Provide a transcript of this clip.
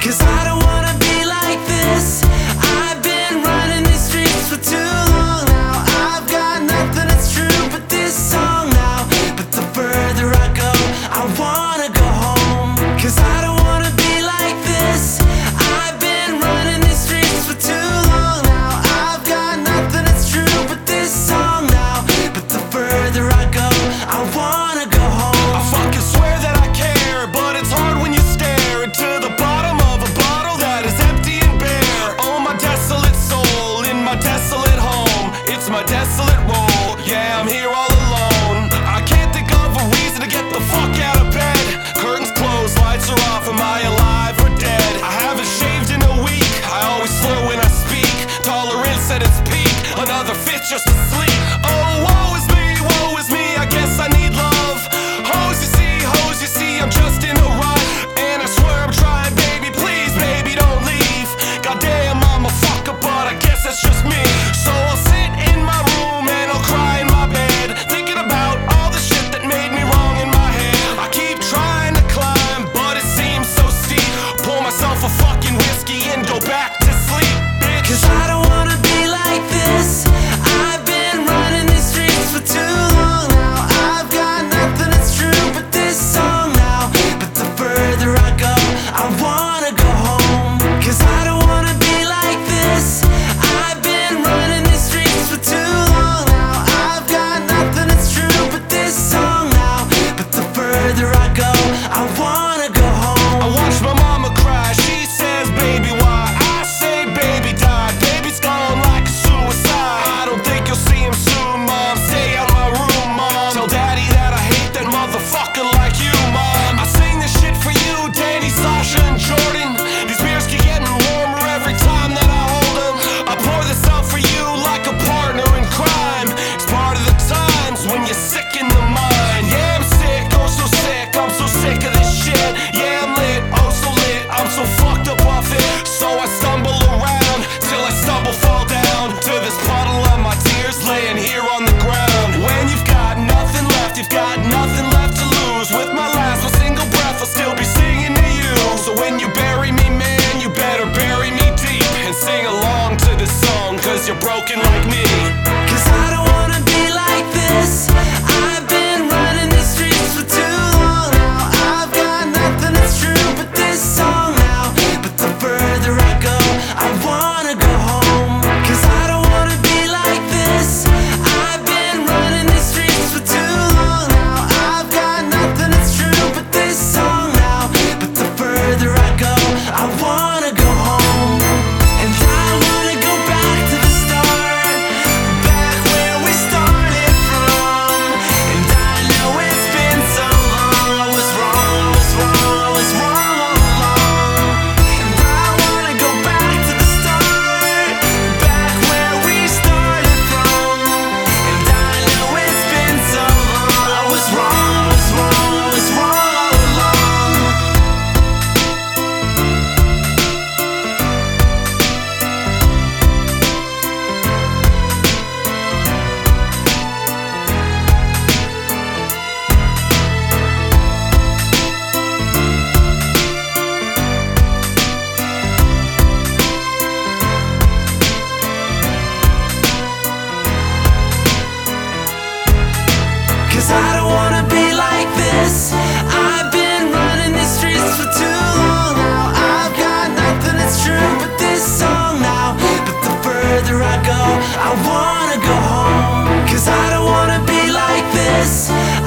'Cause I don't wanna be like this. I've been running these streets for too long now. I've got nothing that's true but this song now. But the further I go, I wanna go home. 'Cause I don't wanna be like this. I've been running these streets for too long now. I've got nothing that's true but this song now. But the further I go, I wanna go home. I fucking swear that I care, but it's hard when you stare into the bottom of a bottle that is empty and bare. Oh, my desolate soul in my desolate home. It's my desolate role. Yeah, I'm here all alone. I can't think of a reason to get the fuck out of bed. Curtains closed, lights are off. Am I alive or dead? I haven't shaved in a week. I always slur when I speak. Tolerance at its peak. Another fit just to sleep. Oh, woe is me. I guess I need love. Hoes you see, I'm just in a rut. And I swear I'm trying, baby, please, baby, don't leave. Goddamn, I'm a fucker, but I guess that's just me. So I'll sit in my room and I'll cry in my bed, thinking about all the shit that made me wrong in my head. I keep trying to climb, but it seems so steep. Pour myself a fucking whiskey and go back to sleep, bitch. 'Cause I don't wanna be like this. I've been running these streets for too long now. I've got nothing that's true but this song now. But the further I go, I wanna go home. 'Cause I don't wanna be like this. I've been running these streets for too long now. I've got nothing that's true but this song now. But the further I go, I wanna go home. I watch my mama cry, she says, baby, why? I say, baby died, baby's gone like a suicide. I don't think you'll see him soon, mom, stay out my room, mom. Tell daddy that I hate that motherfucker like you, mom. I sing this shit for you, Danny, Sasha, and Jordan. These beers keep getting warmer every time that I hold them. I pour this out for you like a partner in crime. It's part of the times when you're sick in the mind. Yeah, I'm sick, oh so sick, I'm so sick of this shit. Yeah, I'm lit, oh so lit, I'm so fucked up off it. So I stumble around, till I stumble, fall down to this puddle of my tears laying here on the ground. When you've got nothing left, you've got nothing left to lose. With my last one single breath, I'll still be singing to you. So when you bury me, man, you better bury me deep. And sing along to this song, 'cause you're broken like me. 'Cause I don't wanna be like this. I've been running these streets for too long now. I've got nothing that's true but this song now. But the further I go, I wanna go home. 'Cause I don't wanna be like this. I've been running these streets for too long now. I've got nothing that's true but this song now. But the further I go, I wanna go home. And I wanna go back to the start, back where we started from. And I know it's been so long. I was wrong all along. And I wanna go back to the start, back where we started from. And I know it's been so long. I was wrong all along. Cause I don't wanna be like this. I've been running these streets for too long now. I've got nothing that's true but this song now. But the further I go, I wanna go home. 'Cause I don't wanna be like this.